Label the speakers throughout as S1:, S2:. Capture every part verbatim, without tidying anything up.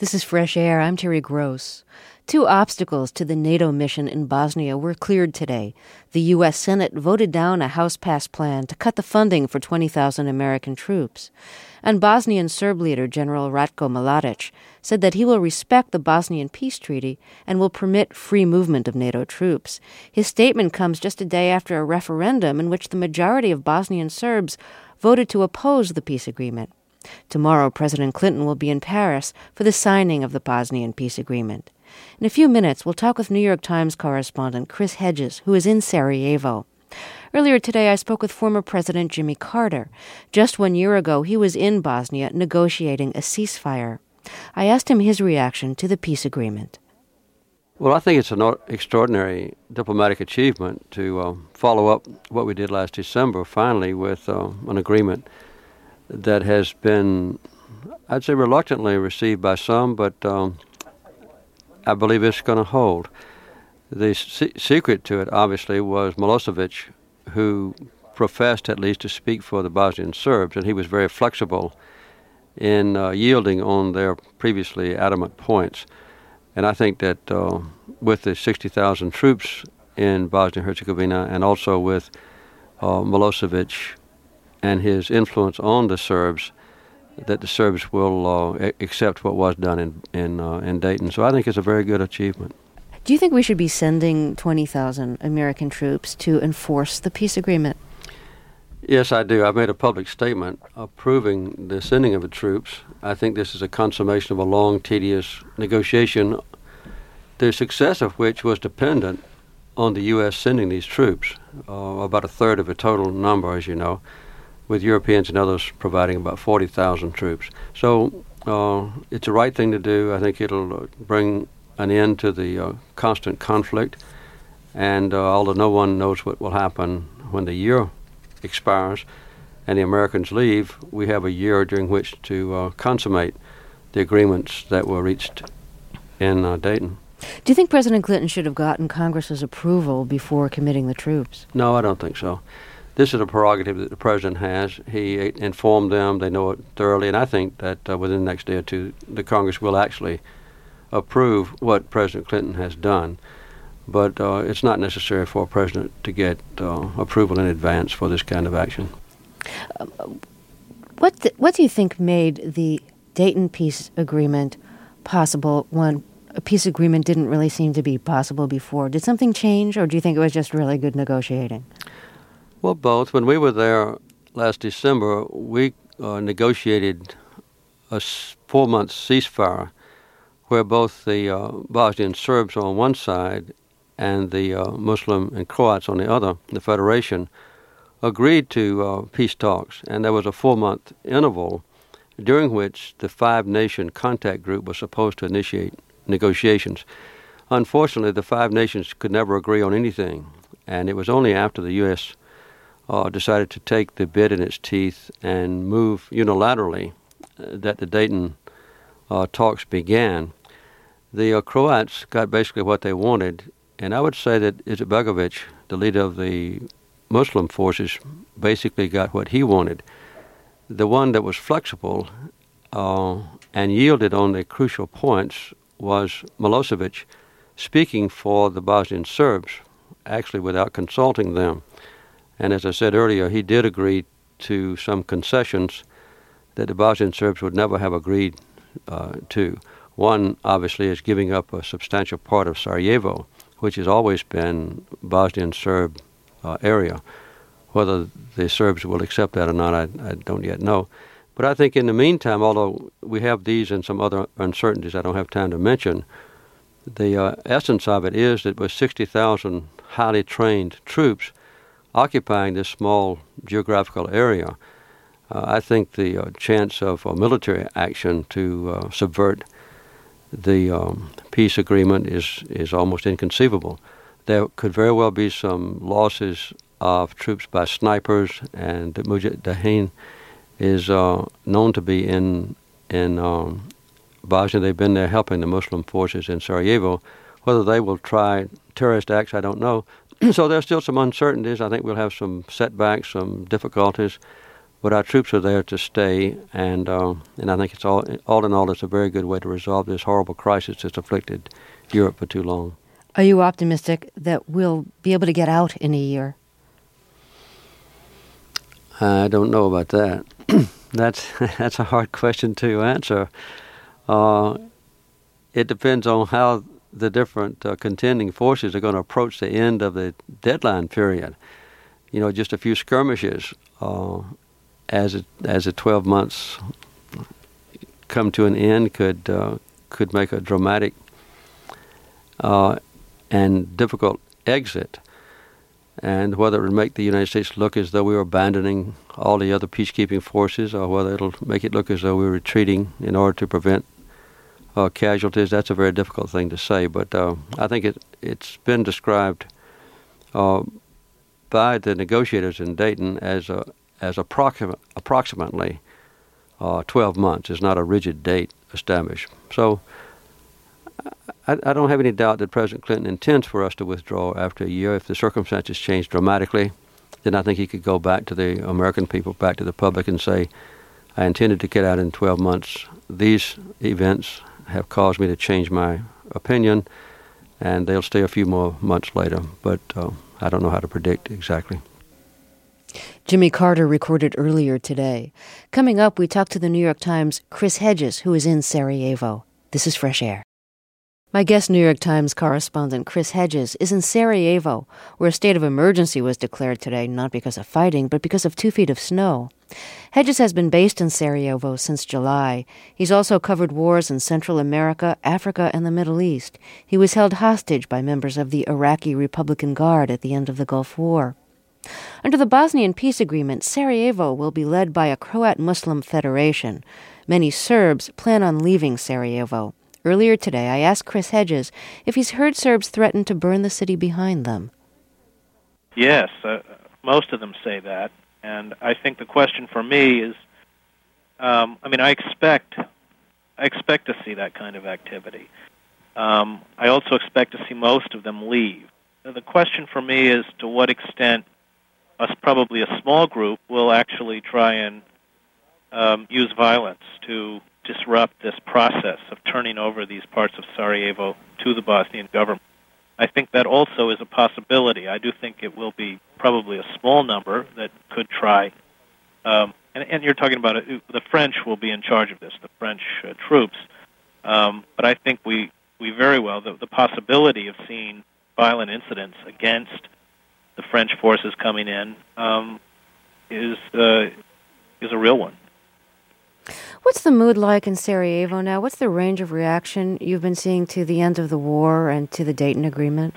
S1: This is Fresh Air. I'm Terry Gross. Two obstacles to the NATO mission in Bosnia were cleared today. The U S Senate voted down a House-passed plan to cut the funding for twenty thousand American troops. And Bosnian Serb leader General Ratko Mladic said that he will respect the Bosnian peace treaty and will permit free movement of NATO troops. His statement comes just a day after a referendum in which the majority of Bosnian Serbs voted to oppose the peace agreement. Tomorrow, President Clinton will be in Paris for the signing of the Bosnian peace agreement. In a few minutes, we'll talk with New York Times correspondent Chris Hedges, who is in Sarajevo. Earlier today, I spoke with former President Jimmy Carter. Just one year ago, he was in Bosnia negotiating a ceasefire. I asked him his reaction to the peace agreement.
S2: Well, I think it's an extraordinary diplomatic achievement to uh, follow up what we did last December, finally, with uh, an agreement that has been, I'd say, reluctantly received by some, but um, I believe it's going to hold. The se- secret to it, obviously, was Milosevic, who professed at least to speak for the Bosnian Serbs, and he was very flexible in uh, yielding on their previously adamant points. And I think that uh, with the sixty thousand troops in Bosnia-Herzegovina, and also with uh, Milosevic and his influence on the Serbs, that the Serbs will uh, accept what was done in in, uh, in Dayton. So I think it's a very good achievement.
S1: Do you think we should be sending twenty thousand American troops to enforce the peace agreement?
S2: Yes, I do. I've made a public statement approving the sending of the troops. I think this is a consummation of a long, tedious negotiation, the success of which was dependent on the U S sending these troops, uh, about a third of the total number, as you know, with Europeans and others providing about forty thousand troops. So uh, it's the right thing to do. I think it'll bring an end to the uh, constant conflict. And uh, although no one knows what will happen when the year expires and the Americans leave, we have a year during which to uh, consummate the agreements that were reached in uh, Dayton.
S1: Do you think President Clinton should have gotten Congress's approval before committing the troops?
S2: No, I don't think so. This is a prerogative that the president has. He informed them, they know it thoroughly, and I think that uh, within the next day or two, the Congress will actually approve what President Clinton has done. But uh, it's not necessary for a president to get uh, approval in advance for this kind of action.
S1: Uh, what, th- what do you think made the Dayton peace agreement possible when a peace agreement didn't really seem to be possible before? Did something change, or do you think it was just really good negotiating?
S2: Well, both. When we were there last December, we uh, negotiated a s- four-month ceasefire where both the uh, Bosnian Serbs on one side and the uh, Muslim and Croats on the other, the Federation, agreed to uh, peace talks. And there was a four-month interval during which the five-nation contact group was supposed to initiate negotiations. Unfortunately, the five nations could never agree on anything, and it was only after the U S Uh, decided to take the bit in its teeth and move unilaterally uh, that the Dayton uh, talks began. The uh, Croats got basically what they wanted, and I would say that Izetbegovic, the leader of the Muslim forces, basically got what he wanted. The one that was flexible uh, and yielded on the crucial points was Milosevic, speaking for the Bosnian Serbs, actually without consulting them. And as I said earlier, he did agree to some concessions that the Bosnian Serbs would never have agreed uh, to. One, obviously, is giving up a substantial part of Sarajevo, which has always been Bosnian Serb uh, area. Whether the Serbs will accept that or not, I, I don't yet know. But I think in the meantime, although we have these and some other uncertainties I don't have time to mention, the uh, essence of it is that with sixty thousand highly trained troops occupying this small geographical area, uh, I think the uh, chance of uh, military action to uh, subvert the um, peace agreement is, is almost inconceivable. There could very well be some losses of troops by snipers, and the Mujahideen is uh, known to be in in um, Bosnia. They've been there helping the Muslim forces in Sarajevo. Whether they will try terrorist acts, I don't know. So there's still some uncertainties. I think we'll have some setbacks, some difficulties. but our troops are there to stay, and uh, and I think it's all all in all, it's a very good way to resolve this horrible crisis that's afflicted Europe for too long.
S1: Are you optimistic that we'll be able to get out in a year?
S2: I don't know about that. that's that's a hard question to answer. Uh, it depends on how the different uh, contending forces are going to approach the end of the deadline period. You know, just a few skirmishes uh, as it, as the twelve months come to an end could uh, could make a dramatic uh, and difficult exit. And whether it would make the United States look as though we were abandoning all the other peacekeeping forces, or whether it'll make it look as though we were retreating in order to prevent uh, casualties, that's a very difficult thing to say. But uh, I think it, it's been described uh, by the negotiators in Dayton as a, as approximate, approximately uh, twelve months. It's not a rigid date established. So I, I don't have any doubt that President Clinton intends for us to withdraw after a year. If the circumstances change dramatically, then I think he could go back to the American people, back to the public, and say, I intended to get out in twelve months. These events have caused me to change my opinion, and they'll stay a few more months later. But uh, I don't know how to predict exactly.
S1: Jimmy Carter recorded earlier today. Coming up, we talk to the New York Times' Chris Hedges, who is in Sarajevo. This is Fresh Air. My guest, New York Times correspondent Chris Hedges, is in Sarajevo, where a state of emergency was declared today, not because of fighting, but because of two feet of snow. Hedges has been based in Sarajevo since July. He's also covered wars in Central America, Africa, and the Middle East. He was held hostage by members of the Iraqi Republican Guard at the end of the Gulf War. Under the Bosnian peace agreement, Sarajevo will be led by a Croat Muslim federation. Many Serbs plan on leaving Sarajevo. Earlier today, I asked Chris Hedges if he's heard Serbs threaten to burn the city behind them.
S3: Yes, uh, most of them say that. And I think the question for me is, um, I mean, I expect, I expect to see that kind of activity. Um, I also expect to see most of them leave. Now, the question for me is to what extent us, probably a small group, will actually try and um, use violence to disrupt this process of turning over these parts of Sarajevo to the Bosnian government. I think that also is a possibility. I do think it will be probably a small number that could try. Um, and, and you're talking about it, the French will be in charge of this, the French uh, troops. Um, but I think we, we very well, the, the possibility of seeing violent incidents against the French forces coming in um, is uh, is a real one.
S1: What's the mood like in Sarajevo now? What's the range of reaction you've been seeing to the end of the war and to the Dayton Agreement?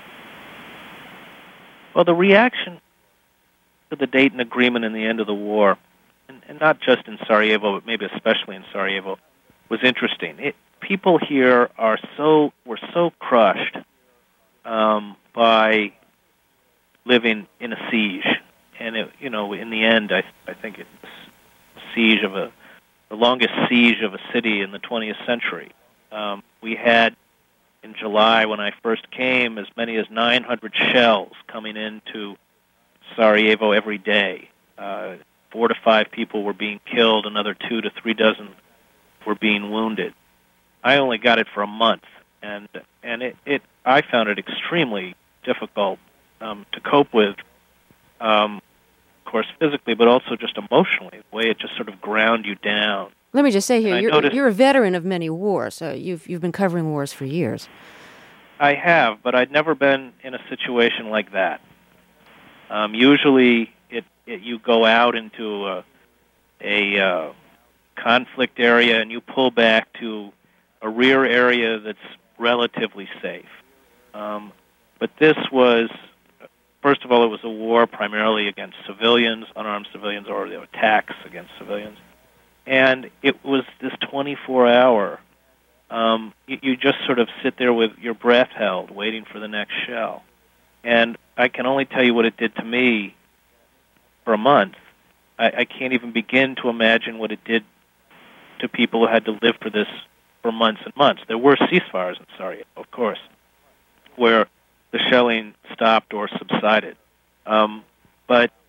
S3: Well, the reaction to the Dayton Agreement and the end of the war, and, and not just in Sarajevo, but maybe especially in Sarajevo, was interesting. It, people here are so were so crushed um, by living in a siege, and it, you know, in the end, I I think it's a siege of a the longest siege of a city in the twentieth century. Um, we had, in July when I first came, as many as nine hundred shells coming into Sarajevo every day. Uh, four to five people were being killed, another two to three dozen were being wounded. I only got it for a month, and and it, it I found it extremely difficult um, to cope with, um, of course, physically, but also just emotionally, the way it just sort of ground you down.
S1: Let me just say here, you're,
S3: noticed,
S1: you're a veteran of many wars. So you've you've been covering wars for years.
S3: I have, but I'd never been in a situation like that. Um, usually, it, it you go out into a, a uh, conflict area and you pull back to a rear area that's relatively safe. Um, but this was, first of all, it was a war primarily against civilians, unarmed civilians, or the attacks against civilians. And it was this twenty-four hour, um, you, you just sort of sit there with your breath held, waiting for the next shell. And I can only tell you what it did to me for a month. I, I can't even begin to imagine what it did to people who had to live for this for months and months. There were ceasefires in Sarajevo, of course, where the shelling stopped or subsided. Um, but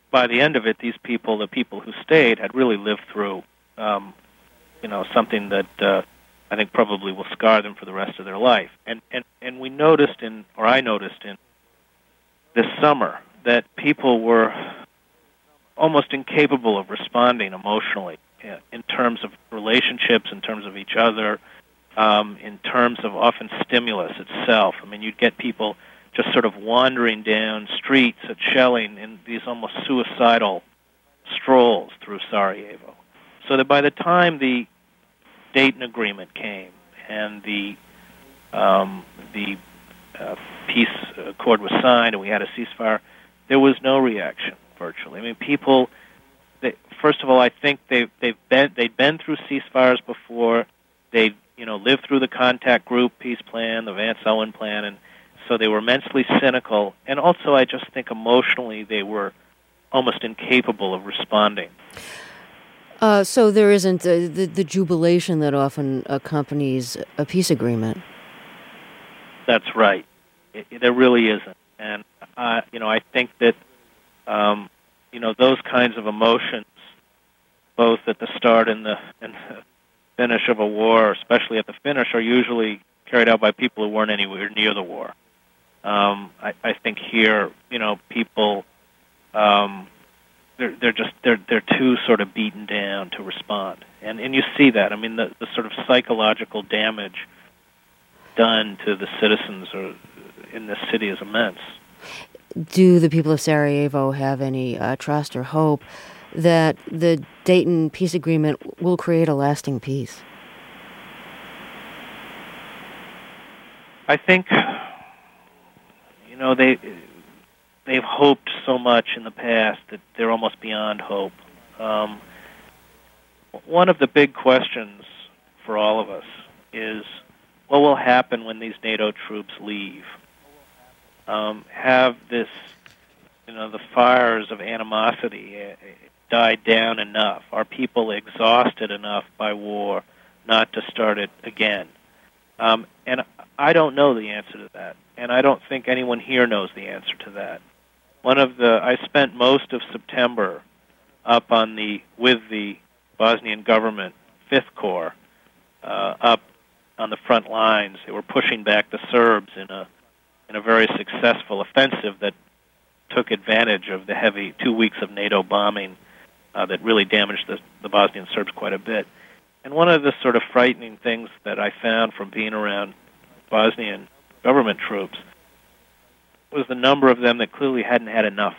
S3: by the end of it, these people, the people who stayed, had really lived through, um, you know, something that uh, I think probably will scar them for the rest of their life. And, and and we noticed in, or I noticed in this summer, that people were almost incapable of responding emotionally uh, in terms of relationships, in terms of each other, um, in terms of often stimulus itself. I mean, you'd get people just sort of wandering down streets at Schelling in these almost suicidal strolls through Sarajevo. So that by the time the Dayton Agreement came and the um, the uh, peace accord was signed and we had a ceasefire, there was no reaction virtually. I mean, people. They, first of all, I think they've they've been they'd been through ceasefires before. They you know lived through the contact group peace plan, the Vance Owen plan, and so they were immensely cynical. And also, I just think emotionally they were almost incapable of responding.
S1: Uh, so there isn't uh, the, the jubilation that often accompanies a peace agreement.
S3: That's right. It, it, there really isn't. And, uh, you know, I think that, um, you know, those kinds of emotions, both at the start and the, and the finish of a war, especially at the finish, are usually carried out by people who weren't anywhere near the war. Um, I, I think here, you know, people... Um, They're, they're just they're they're too sort of beaten down to respond, and and you see that. I mean, the, the sort of psychological damage done to the citizens or in this city is immense.
S1: Do the people of Sarajevo have any uh, trust or hope that the Dayton peace agreement will create a lasting peace?
S3: I think, you know, they. They've hoped so much in the past that they're almost beyond hope. Um, one of the big questions for all of us is what will happen when these NATO troops leave? Um, have this, you know, the fires of animosity uh, died down enough? Are people exhausted enough by war not to start it again? Um, and I don't know the answer to that, and I don't think anyone here knows the answer to that. One of the I spent most of September up on the with the Bosnian government Fifth Corps uh, up on the front lines. They were pushing back the Serbs in a in a very successful offensive that took advantage of the heavy two weeks of NATO bombing uh, that really damaged the, the Bosnian Serbs quite a bit. And one of the sort of frightening things that I found from being around Bosnian government troops was the number of them that clearly hadn't had enough.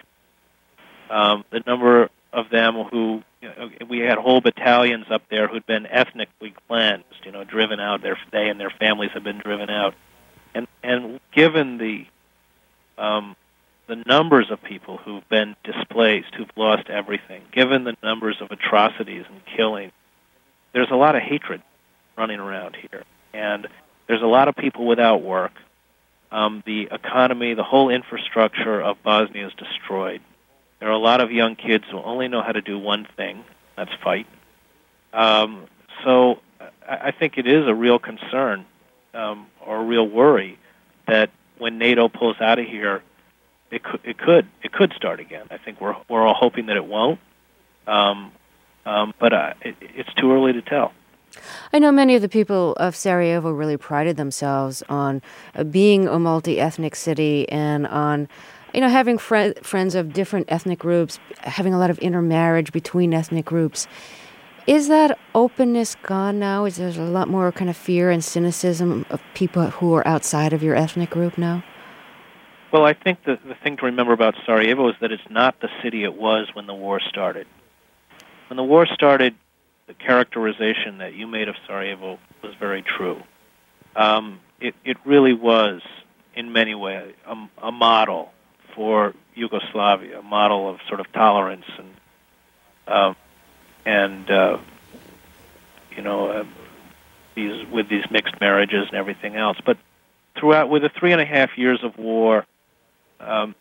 S3: Um, the number of them who, you know, we had whole battalions up there who'd been ethnically cleansed, you know, driven out. Their, they and their families had been driven out. And and given the um, the numbers of people who've been displaced, who've lost everything, given the numbers of atrocities and killing, there's a lot of hatred running around here. And there's a lot of people without work. Um, the economy, the whole infrastructure of Bosnia is destroyed. There are a lot of young kids who only know how to do one thing, that's fight. Um, so I, I think it is a real concern um, or a real worry that when NATO pulls out of here, it could it could it could start again. I think we're we're all hoping that it won't, um, um, but uh, it, it's too early to tell.
S1: I know many of the people of Sarajevo really prided themselves on uh, being a multi-ethnic city and on, you know, having fri- friends of different ethnic groups, having a lot of intermarriage between ethnic groups. Is that openness gone now? Is there a lot more kind of fear and cynicism of people who are outside of your ethnic group now?
S3: Well, I think the, the thing to remember about Sarajevo is that it's not the city it was when the war started. When the war started, the characterization that you made of Sarajevo was very true. Um, it, it really was, in many ways, a, a model for Yugoslavia, a model of sort of tolerance and uh, and uh, you know uh, these with these mixed marriages and everything else. But throughout, with the three and a half years of war, um,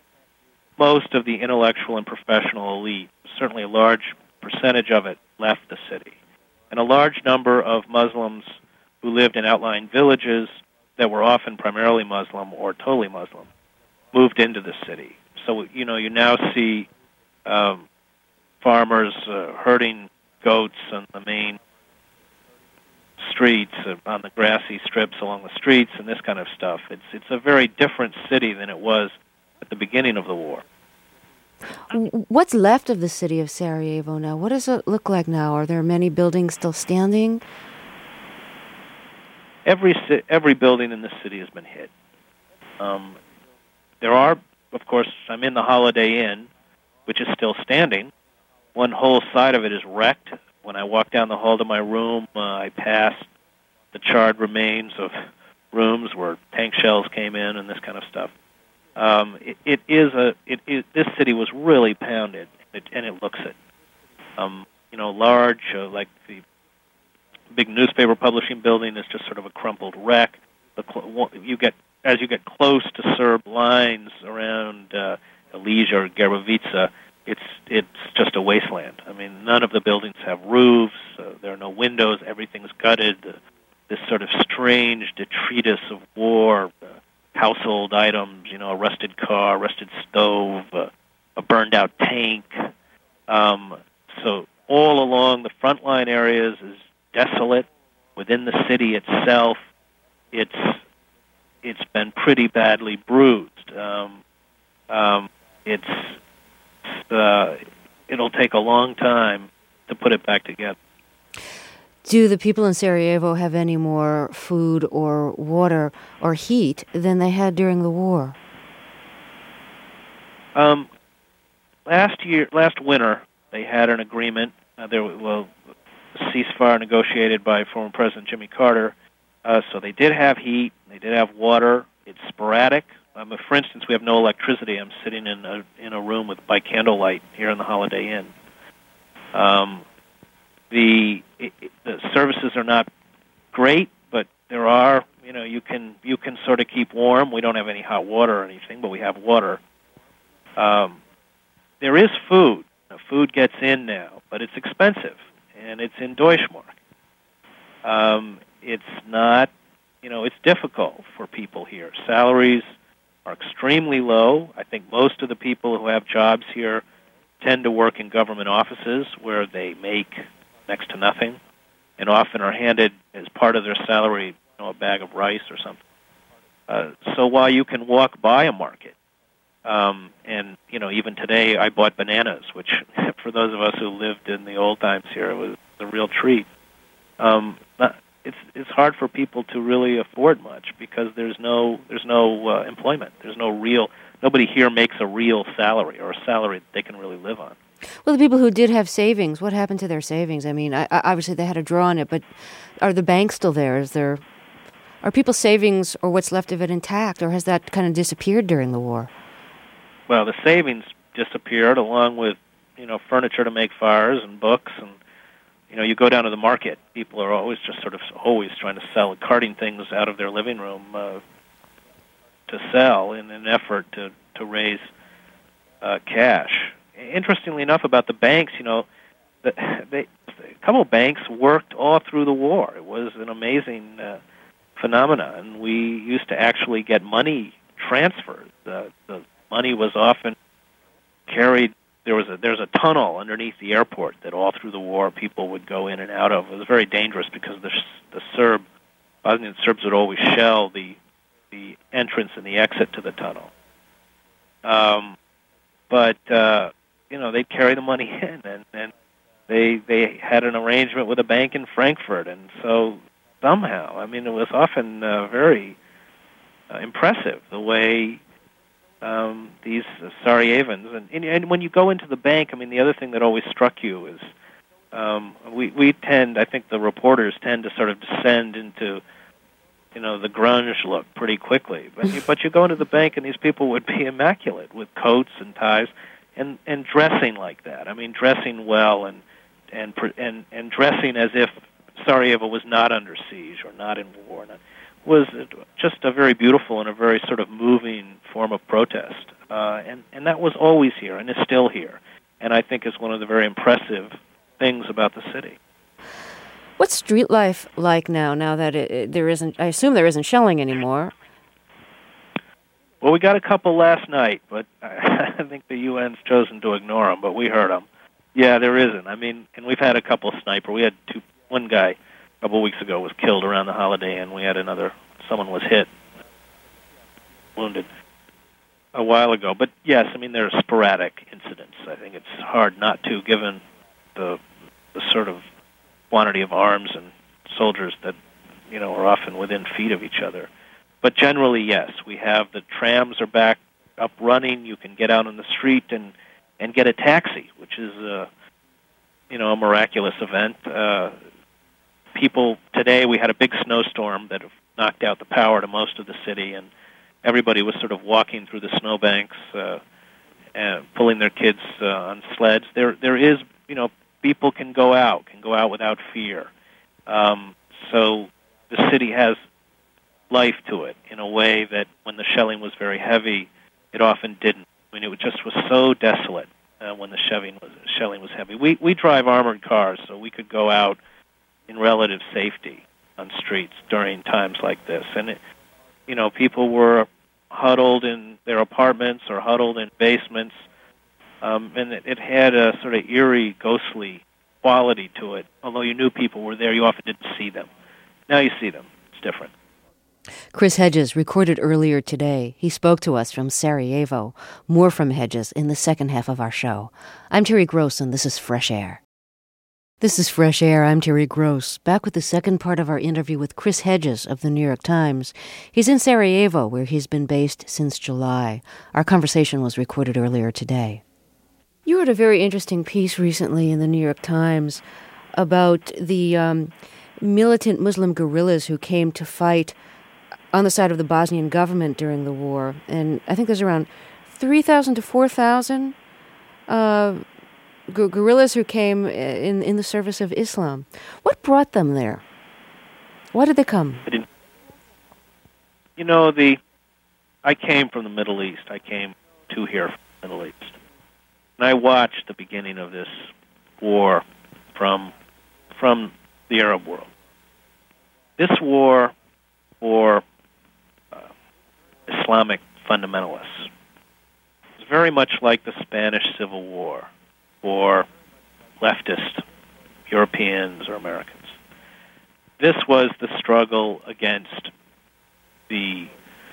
S3: most of the intellectual and professional elite, certainly a large percentage of it, left the city. And a large number of Muslims who lived in outlying villages that were often primarily Muslim or totally Muslim moved into the city. So, you know, you now see um, farmers uh, herding goats on the main streets, uh, on the grassy strips along the streets, and this kind of stuff. It's it's a very different city than it was at the beginning of the war.
S1: What's left of the city of Sarajevo now? What does it look like now? Are there many buildings still standing?
S3: Every every building in the city has been hit. Um, there are, of course, I'm in the Holiday Inn, which is still standing. One whole side of it is wrecked. When I walk down the hall to my room, uh, I pass the charred remains of rooms where tank shells came in and this kind of stuff. Um, it, it is a. It, it, this city was really pounded, it, and it looks it. Um, you know, large, uh, like the big newspaper publishing building is just sort of a crumpled wreck. The cl- you get as you get close to Serb lines around uh, Elija or Gerbovica, it's it's just a wasteland. I mean, none of the buildings have roofs. Uh, there are no windows. Everything's gutted. Uh, this sort of strange detritus of war. Uh, household items, you know, a rusted car, rusted stove, uh, a burned-out tank. Um, so all along the frontline areas is desolate. Within the city itself, it's it's been pretty badly bruised. Um, um, it's uh, it'll take a long time to put it back together.
S1: Do the people in Sarajevo have any more food or water or heat than they had during the war?
S3: Um, last year, last winter, they had an agreement. Uh, there, well, a ceasefire negotiated by former President Jimmy Carter. Uh, so they did have heat. They did have water. It's sporadic. Um, for instance, we have no electricity. I'm sitting in a in a room with by candlelight here in the Holiday Inn. Um, The, it, the services are not great, but there are, you know, you can you can sort of keep warm. We don't have any hot water or anything, but we have water. Um, there is food. Now, food gets in now, but it's expensive, and it's in Deutschmark. Um, it's not, you know, it's difficult for people here. Salaries are extremely low. I think most of the people who have jobs here tend to work in government offices where they make next to nothing, and often are handed as part of their salary, you know, a bag of rice or something. Uh, so while you can walk by a market, um, and you know, even today I bought bananas, which for those of us who lived in the old times here was a real treat. Um, it's it's hard for people to really afford much because there's no there's no uh, employment. There's no real nobody here makes a real salary or a salary that they can really live on.
S1: Well, the people who did have savings, what happened to their savings? I mean, I, obviously they had a draw on it, but are the banks still there? Is there, are people's savings or what's left of it intact, or has that kind of disappeared during the war?
S3: Well, the savings disappeared along with, you know, furniture to make fires and books, and you know, you go down to the market. People are always just sort of always trying to sell, carting things out of their living room uh, to sell in an effort to to raise uh, cash. Interestingly enough, about the banks, you know, the, they, a couple of banks worked all through the war. It was an amazing uh, phenomenon, and we used to actually get money transferred. The, the money was often carried. There was a there's a tunnel underneath the airport that all through the war people would go in and out of. It was very dangerous because the the Serb Bosnian Serbs would always shell the the entrance and the exit to the tunnel. Um, but uh, you know, they'd carry the money in, and, and they they had an arrangement with a bank in Frankfurt, and so somehow, I mean, it was often uh, very uh, impressive the way um, these uh, Sarajevans, and, and and when you go into the bank, I mean, the other thing that always struck you is um, we we tend, I think the reporters tend to sort of descend into, you know, the grunge look pretty quickly, but you, but you go into the bank and these people would be immaculate with coats and ties. And, and dressing like that. I mean, dressing well and and and and dressing as if Sarajevo was not under siege or not in war. Was just a very beautiful and a very sort of moving form of protest. Uh, and, and that was always here and is still here. And I think is one of the very impressive things about the city.
S1: What's street life like now, now that it, it, there isn't, I assume there isn't shelling anymore?
S3: Well, we got a couple last night, but I think the U N's chosen to ignore them, but we heard them. Yeah, there isn't. I mean, and we've had a couple sniper. We had two. One guy a couple of weeks ago was killed around the Holiday Inn. We had another. Someone was hit, wounded, a while ago. But yes, I mean, there are sporadic incidents. I think it's hard not to, given the the sort of quantity of arms and soldiers that, you know, are often within feet of each other. But generally, yes, we have the trams are back up running. You can get out on the street and, and get a taxi, which is a, you know, a miraculous event. Uh, people today, we had a big snowstorm that knocked out the power to most of the city, and everybody was sort of walking through the snowbanks, uh, and pulling their kids uh, on sleds. There, there is, you know, people can go out, can go out without fear. Um, so the city has life to it in a way that when the shelling was very heavy, it often didn't. I mean, it just was so desolate uh, when the shelling was, shelling was heavy. We we drive armored cars, so we could go out in relative safety on streets during times like this. And, it, you know, people were huddled in their apartments or huddled in basements, um, and it, it had a sort of eerie, ghostly quality to it. Although you knew people were there, you often didn't see them. Now you see them. It's different.
S1: Chris Hedges recorded earlier today. He spoke to us from Sarajevo. More from Hedges in the second half of our show. I'm Terry Gross, and this is Fresh Air. This is Fresh Air. I'm Terry Gross, back with the second part of our interview with Chris Hedges of the New York Times. He's in Sarajevo, where he's been based since July. Our conversation was recorded earlier today. You wrote a very interesting piece recently in the New York Times about the um, militant Muslim guerrillas who came to fight on the side of the Bosnian government during the war. And I think there's around three thousand to four thousand uh, gu- guerrillas who came in, in the service of Islam. What brought them there? Why did they come?
S3: I didn't, you know, the I came from the Middle East. I came to here from the Middle East. And I watched the beginning of this war from from the Arab world. This war for uh, Islamic fundamentalists is very much like the Spanish Civil War for leftist Europeans or Americans. This was the struggle against the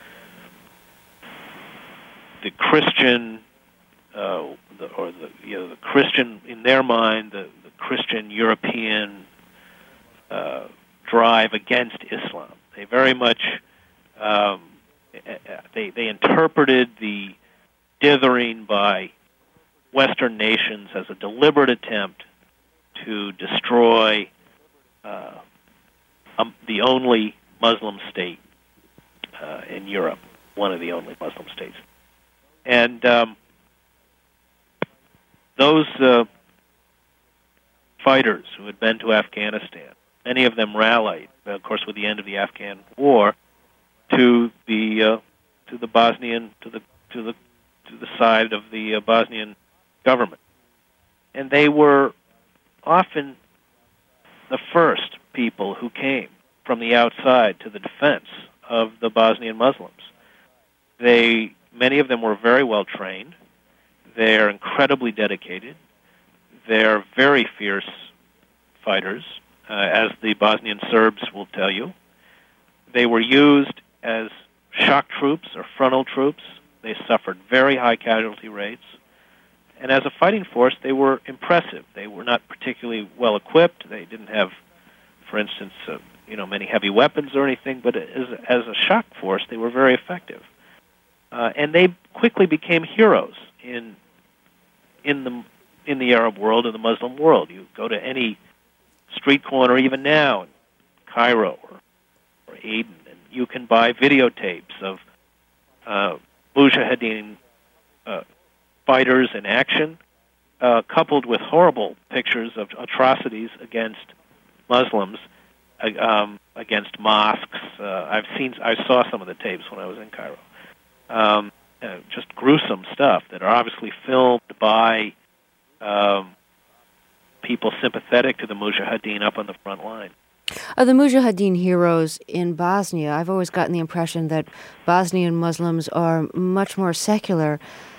S3: the Christian, uh, the, or the you know the Christian in their mind, the, the Christian European uh, drive against Islam. They very much um, they they interpreted the dithering by Western nations as a deliberate attempt to destroy uh, um, the only Muslim state uh, in Europe, one of the only Muslim states. And um, those uh, fighters who had been to Afghanistan, many of them rallied, of course, with the end of the Afghan war, to the uh, to the Bosnian to the to the to the side of the uh, Bosnian government, and they were often the first people who came from the outside to the defense of the Bosnian Muslims. They many of them were very well trained. They're incredibly dedicated. They're very fierce fighters. Uh, as the Bosnian Serbs will tell you. They were used as shock troops or frontal troops. They suffered very high casualty rates. And as a fighting force, they were impressive. They were not particularly well equipped. They didn't have, for instance, uh, you know, many heavy weapons or anything, but as, as a shock force, they were very effective. Uh, and they quickly became heroes in in the in the Arab world or the Muslim world. You go to any street corner, even now, in Cairo or, or Aden, and you can buy videotapes of uh, Mujahideen uh, fighters in action, uh, coupled with horrible pictures of atrocities against Muslims, uh, um, against mosques. Uh, I've seen, I saw some of the tapes when I was in Cairo. Um, uh, just gruesome stuff that are obviously filmed by Um, people sympathetic to the Mujahideen up on the front line.
S1: Uh, the Mujahideen heroes in Bosnia, I've always gotten the impression that Bosnian Muslims are much more secular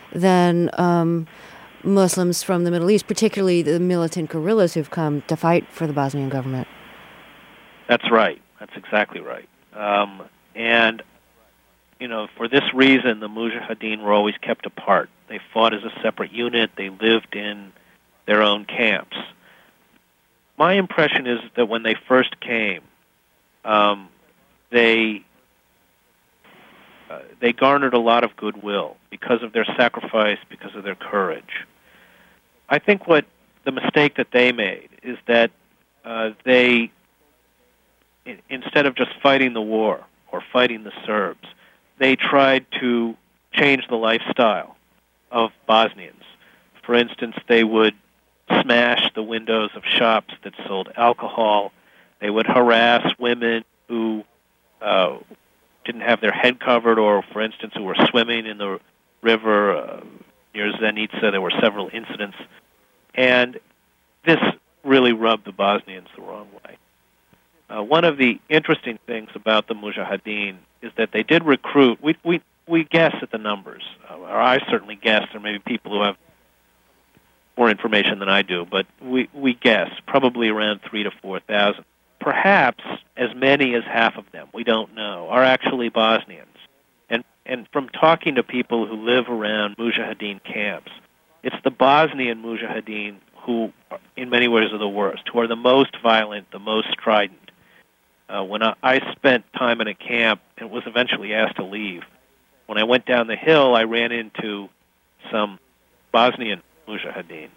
S1: than um, Muslims from the Middle East, particularly the militant guerrillas who've come to fight for the Bosnian government.
S3: That's right. That's exactly right. Um, and, you know, for this reason, the Mujahideen were always kept apart. They fought as a separate unit. They lived in their own camps. My impression is that when they first came, um, they uh, they garnered a lot of goodwill because of their sacrifice, because of their courage. I think what the mistake that they made is that uh, they, in, instead of just fighting the war or fighting the Serbs, they tried to change the lifestyle of Bosnians. For instance, they would smash the windows of shops that sold alcohol. They would harass women who uh, didn't have their head covered, or, for instance, who were swimming in the river uh, near Zenica. There were several incidents. And this really rubbed the Bosnians the wrong way. Uh, one of the interesting things about the Mujahideen is that they did recruit. We we we guess at the numbers, uh, or I certainly guess. There may be people who have more information than I do, but we we guess probably around three to four thousand. Perhaps as many as half of them, we don't know, are actually Bosnians. And and from talking to people who live around Mujahideen camps, it's the Bosnian Mujahideen who, in many ways, are the worst, who are the most violent, the most strident. Uh, when I, I spent time in a camp and was eventually asked to leave, when I went down the hill, I ran into some Bosnian Mujahideen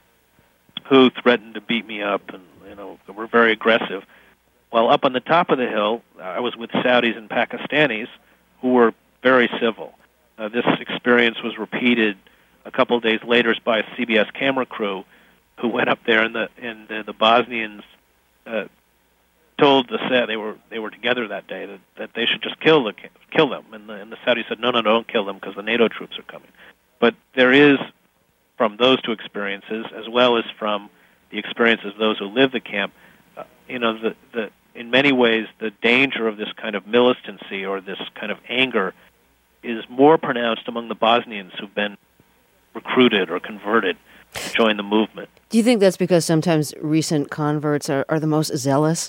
S3: who threatened to beat me up and, you know, were very aggressive. While up on the top of the hill, I was with Saudis and Pakistanis who were very civil. Uh, this experience was repeated a couple of days later by a C B S camera crew who went up there, and the and the, the Bosnians uh, told the Saudis, they were they were together that day, that, that they should just kill the kill them, and the, and the Saudis said, no, no, don't kill them because the NATO troops are coming. But there is, from those two experiences, as well as from the experiences of those who live the camp, uh, you know, the the in many ways the danger of this kind of militancy or this kind of anger is more pronounced among the Bosnians who've been recruited or converted to join the movement.
S1: Do you think that's because sometimes recent converts are, are the most zealous?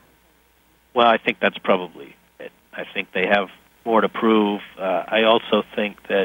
S3: Well, I think that's probably it. I think they have more to prove. Uh, I also think that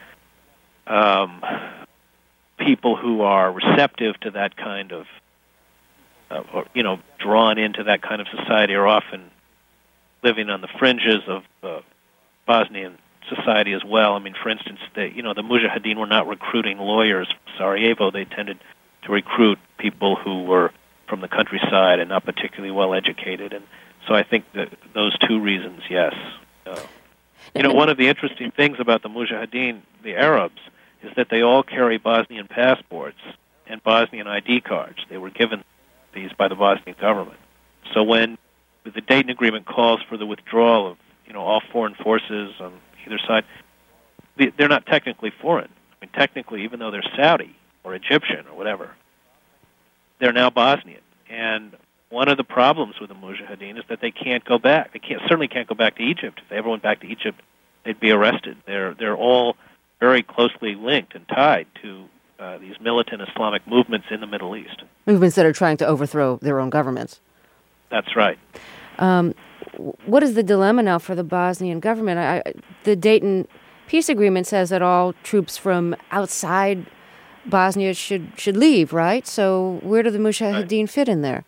S3: um, people who are receptive to that kind of, uh, or, you know, drawn into that kind of society are often living on the fringes of uh, Bosnian society as well. I mean, for instance, the, you know, the Mujahideen were not recruiting lawyers from Sarajevo. They tended to recruit people who were from the countryside and not particularly well educated. And so I think that those two reasons, yes. Uh, you know, one of the interesting things about the Mujahideen, the Arabs, is that they all carry Bosnian passports and Bosnian I D cards. They were given these by the Bosnian government. So when the Dayton Agreement calls for the withdrawal of, you know, all foreign forces on either side, they're not technically foreign. I mean, technically, even though they're Saudi or Egyptian or whatever, they're now Bosnian. And one of the problems with the Mujahideen is that they can't go back. They can't certainly can't go back to Egypt. If they ever went back to Egypt, they'd be arrested. They're they're all very closely linked and tied to uh, these militant Islamic movements in the Middle East.
S1: Movements that are trying to overthrow their own governments.
S3: That's right.
S1: Um, what is the dilemma now for the Bosnian government? I, the Dayton Peace Agreement says that all troops from outside Bosnia should should leave, right? So where do the Mujahideen right. fit in there?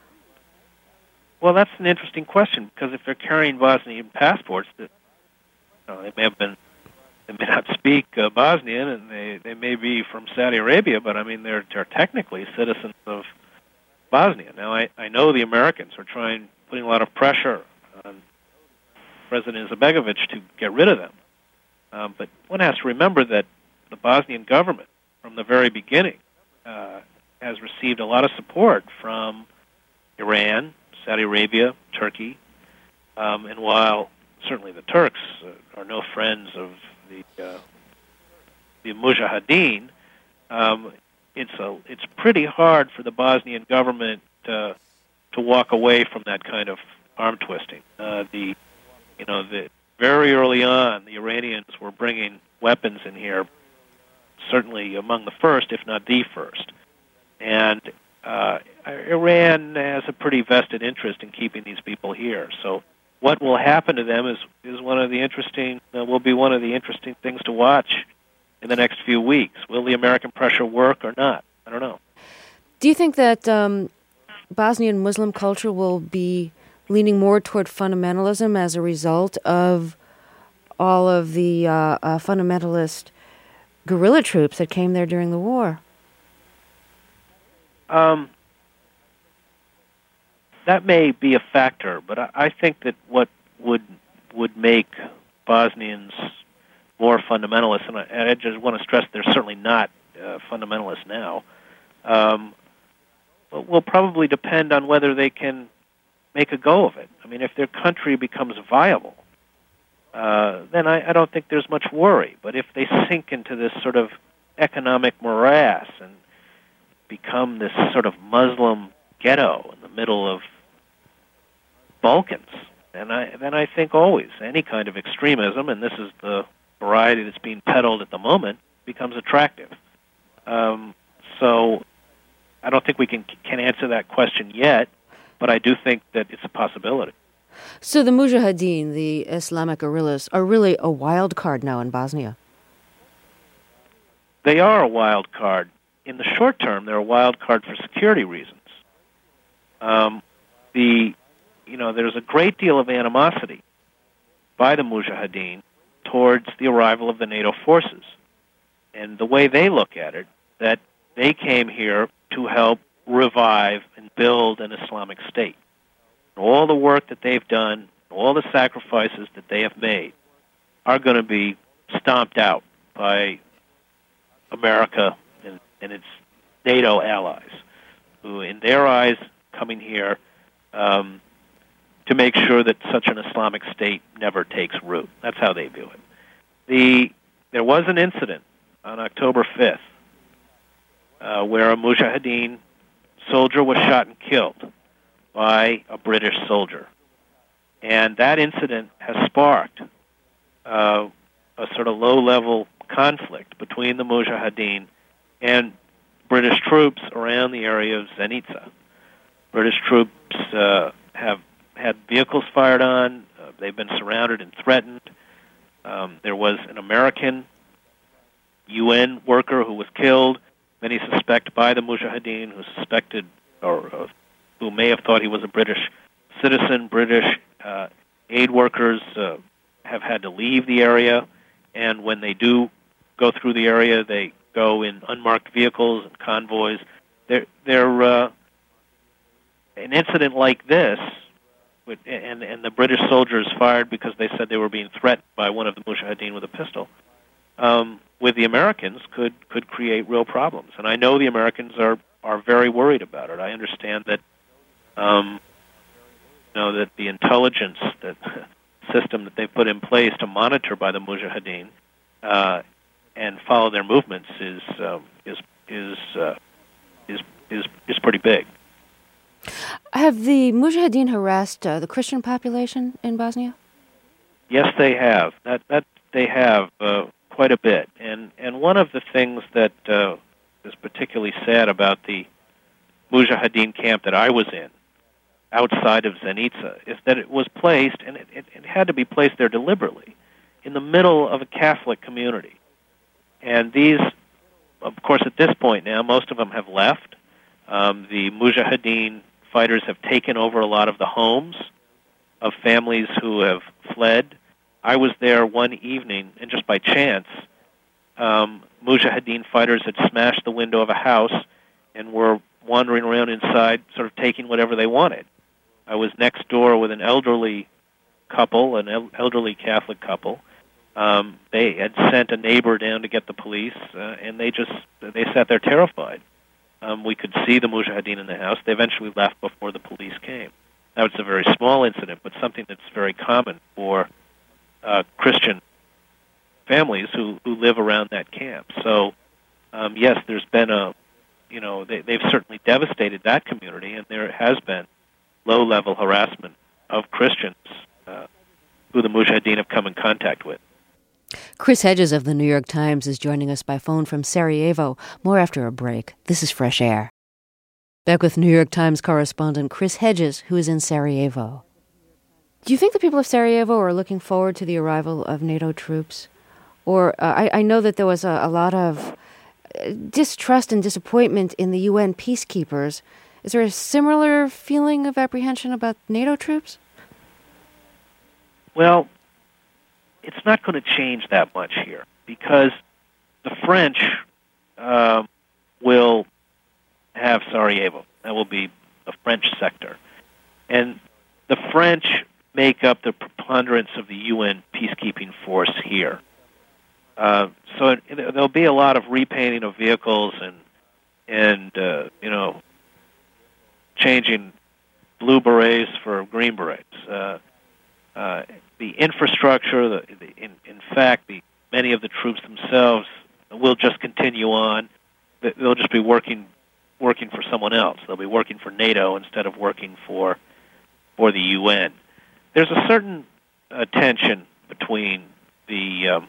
S3: Well, that's an interesting question, because if they're carrying Bosnian passports, that you know, they may have been, they may not speak uh, Bosnian, and they, they may be from Saudi Arabia, but I mean they're they're technically citizens of Bosnia. Now, I, I know the Americans are trying, putting a lot of pressure on President Izetbegovic to get rid of them, um, but one has to remember that the Bosnian government, from the very beginning, uh, has received a lot of support from Iran, Saudi Arabia, Turkey, um, and while certainly the Turks uh, are no friends of the uh, the Mujahideen, um, it's a it's pretty hard for the Bosnian government uh, to walk away from that kind of arm twisting. Uh, the you know the very early on, the Iranians were bringing weapons in here certainly among the first, if not the first. And uh, Iran has a pretty vested interest in keeping these people here. So what will happen to them is, is one of the interesting, uh, will be one of the interesting things to watch in the next few weeks. Will the American pressure work or not? I don't know.
S1: Do you think that um, Bosnian Muslim culture will be leaning more toward fundamentalism as a result of all of the uh, uh, fundamentalist guerrilla troops that came there during the war?
S3: Um, that may be a factor, but I, I think that what would would make Bosnians more fundamentalist, and I, and I just want to stress they're certainly not uh, fundamentalists now, um, will probably depend on whether they can make a go of it. I mean, if their country becomes viable, uh, then I, I don't think there's much worry. But if they sink into this sort of economic morass and become this sort of Muslim ghetto in the middle of Balkans, then I then I think always any kind of extremism, and this is the variety that's being peddled at the moment, becomes attractive. Um, so I don't think we can can answer that question yet, but I do think that it's a possibility.
S1: So the Mujahideen, the Islamic guerrillas, are really a wild card now in Bosnia.
S3: They are a wild card. In the short term, they're a wild card for security reasons. Um, the, you know, there's a great deal of animosity by the Mujahideen towards the arrival of the NATO forces. And the way they look at it, that they came here to help revive and build an Islamic State. All the work that they've done, all the sacrifices that they have made are going to be stomped out by America and, and its NATO allies, who, in their eyes, coming here um, to make sure that such an Islamic State never takes root. That's how they view it. The there was an incident on October fifth uh, where a Mujahideen soldier was shot and killed by a British soldier. And that incident has sparked uh, a sort of low-level conflict between the Mujahideen and British troops around the area of Zenica. British troops uh, have had vehicles fired on. Uh, they've been surrounded and threatened. Um, there was an American U N worker who was killed, many suspect by the Mujahideen, who suspected or uh, who may have thought he was a British citizen. British uh, aid workers uh, have had to leave the area, and when they do go through the area, they go in unmarked vehicles and convoys. They're, they're, uh, an incident like this, with, and, and the British soldiers fired because they said they were being threatened by one of the Mujahideen with a pistol, um, with the Americans could, could create real problems. And I know the Americans are, are very worried about it. I understand that Um, you know, that the intelligence that system that they put in place to monitor by the Mujahideen uh, and follow their movements is um, is is, uh, is is is pretty big.
S1: Have the Mujahideen harassed uh, the Christian population in Bosnia?
S3: Yes, they have. That that they have uh, quite a bit. And and one of the things that uh, is particularly sad about the Mujahideen camp that I was in, outside of Zenica, is that it was placed, and it, it, it had to be placed there deliberately, in the middle of a Catholic community. And these, of course, at this point now, most of them have left. Um, the Mujahideen fighters have taken over a lot of the homes of families who have fled. I was there one evening, and just by chance, um, Mujahideen fighters had smashed the window of a house and were wandering around inside, sort of taking whatever they wanted. I was next door with an elderly couple, an el- elderly Catholic couple. Um, they had sent a neighbor down to get the police, uh, and they just they sat there terrified. Um, we could see the Mujahideen in the house. They eventually left before the police came. Now, it's a very small incident, but something that's very common for uh, Christian families who, who live around that camp. So, um, yes, there's been a You know, they, they've certainly devastated that community, and there has been low-level harassment of Christians uh, who the Mujahideen have come in contact with.
S1: Chris Hedges of the New York Times is joining us by phone from Sarajevo. More after a break. This is Fresh Air. Back with New York Times correspondent Chris Hedges, who is in Sarajevo. Do you think the people of Sarajevo are looking forward to the arrival of NATO troops? Or uh, I, I know that there was a, a lot of distrust and disappointment in the U N peacekeepers. Is there a similar feeling of apprehension about NATO troops?
S3: Well, it's not going to change that much here because the French um, will have Sarajevo. That will be the French sector. And the French make up the preponderance of the U N peacekeeping force here. Uh, so it, it, there'll be a lot of repainting of vehicles and, and uh, you know, changing blue berets for green berets. Uh, uh, the infrastructure, the, the, in, in fact, the, many of the troops themselves will just continue on. They'll just be working working for someone else. They'll be working for NATO instead of working for for the U N. There's a certain uh, tension between the um,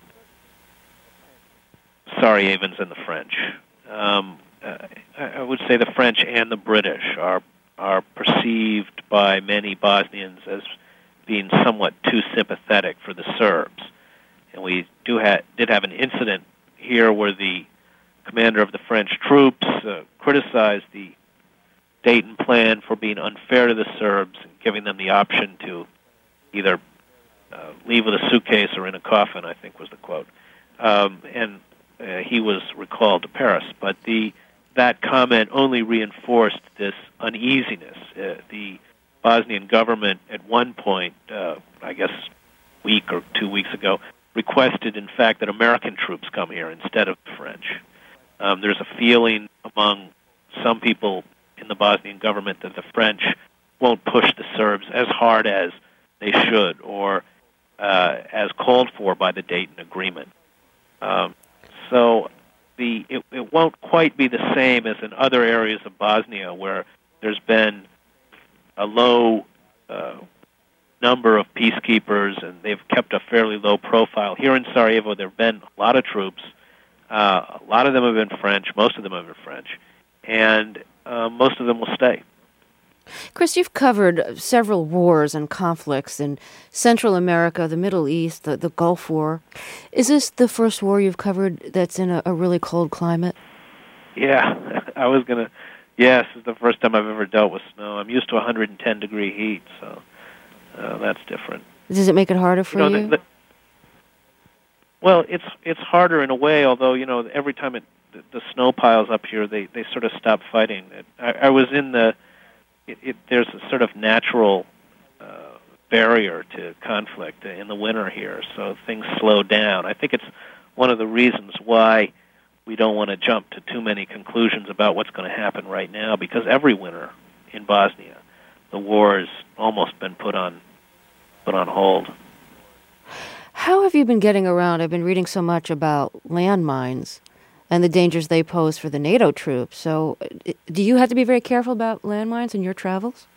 S3: Sarajevans and the French. Um, uh, I would say the French and the British are are perceived by many Bosnians as being somewhat too sympathetic for the Serbs. And we do ha- did have an incident here where the commander of the French troops uh, criticized the Dayton plan for being unfair to the Serbs and giving them the option to either uh, leave with a suitcase or in a coffin, I think was the quote. Um, and uh, he was recalled to Paris. But the that comment only reinforced this uneasiness. Uh, the Bosnian government at one point, uh, I guess a week or two weeks ago, requested, in fact, that American troops come here instead of the French. Um, there's a feeling among some people in the Bosnian government that the French won't push the Serbs as hard as they should or uh, as called for by the Dayton Agreement. Um, so the it, it won't quite be the same as in other areas of Bosnia where there's been a low uh, number of peacekeepers and they've kept a fairly low profile. Here in Sarajevo, there have been a lot of troops. Uh, a lot of them have been French. Most of them have been French. And uh, most of them will stay.
S1: Chris, you've covered several wars and conflicts in Central America, the Middle East, the, the Gulf War. Is this the first war you've covered that's in a, a really cold climate?
S3: Yeah, I was going to... Yes, it's the first time I've ever dealt with snow. I'm used to one hundred ten degree heat, so uh, that's different.
S1: Does it make it harder for
S3: you? Know,
S1: you?
S3: The, the, well, it's it's harder in a way, although, you know, every time it, the, the snow piles up here, they, they sort of stop fighting. It, I, I was in the... It, it, there's a sort of natural uh, barrier to conflict in the winter here, so things slow down. I think it's one of the reasons why we don't want to jump to too many conclusions about what's going to happen right now, because every winter in Bosnia, the war has almost been put on put on hold.
S1: How have you been getting around? I've been reading so much about landmines and the dangers they pose for the NATO troops. So do you have to be very careful about landmines in your travels?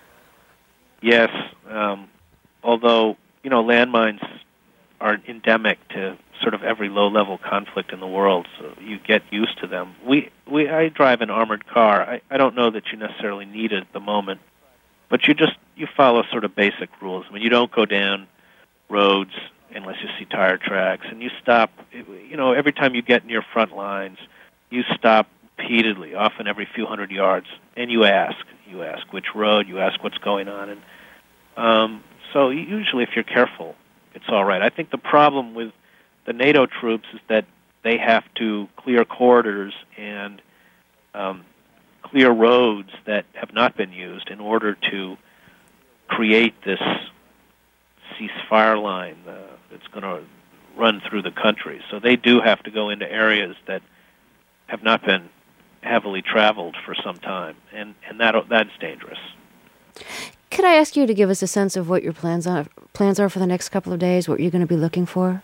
S3: Yes, um, although, you know, landmines are endemic to sort of every low-level conflict in the world, so you get used to them. We, we, I drive an armored car. I, I don't know that you necessarily need it at the moment, but you just you follow sort of basic rules. I mean, you don't go down roads unless you see tire tracks, and you stop. You know, every time you get near front lines, you stop repeatedly, often every few hundred yards, and you ask. You ask which road. You ask what's going on, and um, so usually, if you're careful, it's all right. I think the problem with the NATO troops is that they have to clear corridors and um, clear roads that have not been used in order to create this ceasefire line uh, that's going to run through the country. So they do have to go into areas that have not been heavily traveled for some time, and, and that that's dangerous.
S1: Could I ask you to give us a sense of what your plans are, plans are for the next couple of days, what you're going to be looking for?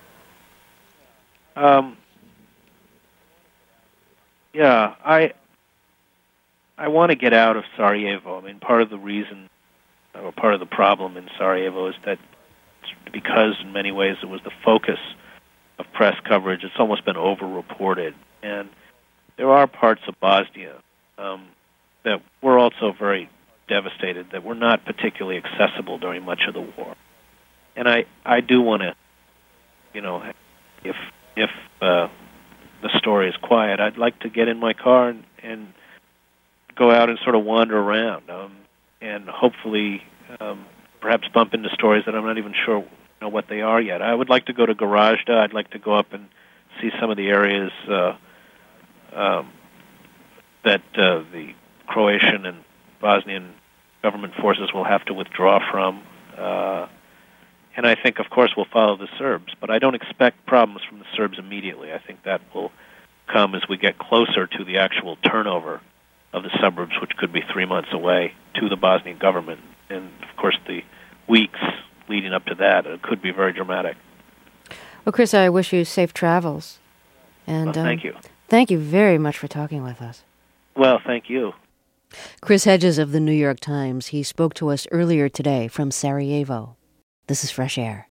S3: Um, yeah, I I want to get out of Sarajevo. I mean, part of the reason, or part of the problem in Sarajevo is that because in many ways it was the focus press coverage. It's almost been over-reported. And there are parts of Bosnia um, that were also very devastated, that were not particularly accessible during much of the war. And I, I do want to, you know, if if uh, the story is quiet, I'd like to get in my car and, and go out and sort of wander around, um, and hopefully um, perhaps bump into stories that I'm not even sure you know, what they are yet. I would like to go to Gorazda. I'd like to go up and see some of the areas uh, um, that uh, the Croatian and Bosnian government forces will have to withdraw from. Uh, and I think, of course, we'll follow the Serbs. But I don't expect problems from the Serbs immediately. I think that will come as we get closer to the actual turnover of the suburbs, which could be three months away, to the Bosnian government. And, of course, the weeks leading up to that, it could be very dramatic.
S1: Well, Chris, I wish you safe travels. And
S3: well, thank
S1: um,
S3: you.
S1: Thank you very much for talking with us.
S3: Well, thank you.
S1: Chris Hedges of the New York Times. He spoke to us earlier today from Sarajevo. This is Fresh Air.